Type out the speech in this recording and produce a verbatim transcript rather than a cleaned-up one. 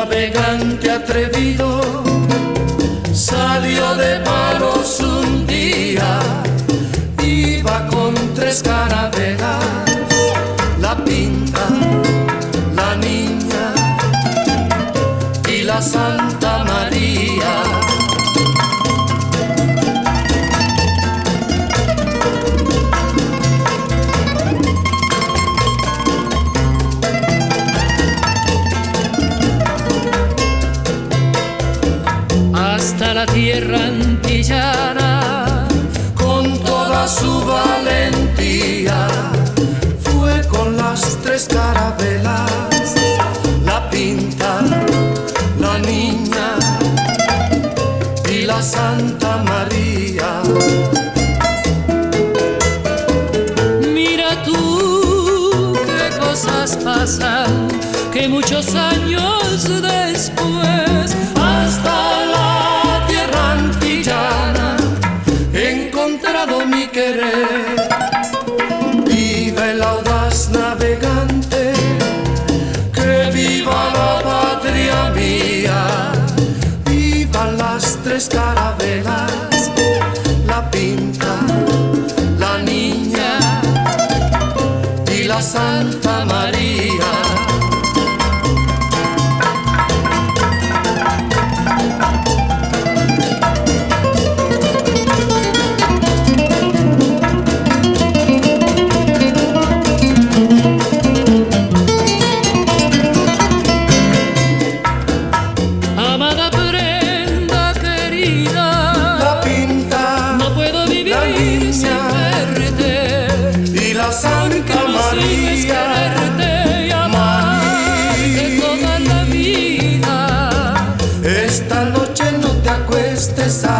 navegante atrevido salió de Palos un día, iba con tres carabelas, la Pinta, la Niña y la Santa María. Hasta la tierra antillana, con toda su valentía, fue con las tres carabelas, la Pinta, la Niña y la Santa María. Mira tú qué cosas pasan, que muchos años después, hasta la tierra antillana, he encontrado mi querer. Viva el audaz navegante, que viva la patria mía. Vivan las tres carabelas, la Pinta, la Niña y la Santa María. Santa María, quererte y amarte toda la vida. Esta noche no te acuestes a